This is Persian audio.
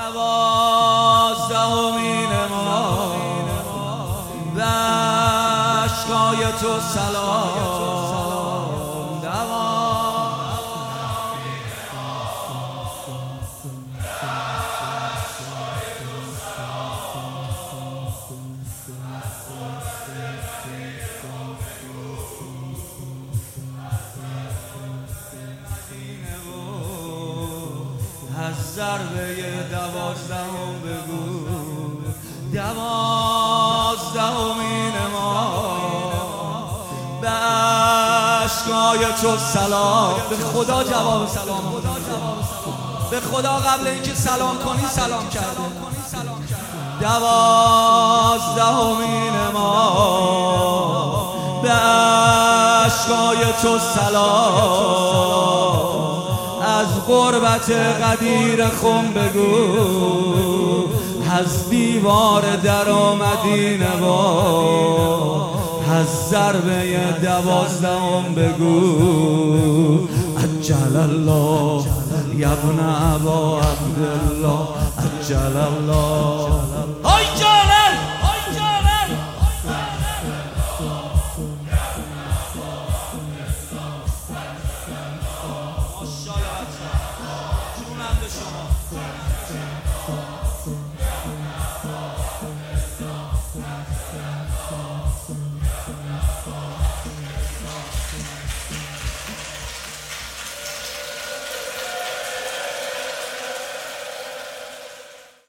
دوازدهمین ما به عشقای تو سلام، دوازدهمین ما به عشقای تو از ضربه دوازدهم بگو، دوازدهمین ما به عشقای تو سلام. به خدا جواب سلام، به خدا قبل اینکه سلام کنی سلام کرده. دوازدهمین ما به عشقای تو سلام. از غربت قدیر خم بگو، از دیوار در آمدی نوا، از ضربه دوازدهم بگو. عجل الله یا ابن ابا عبدالله، عجل الله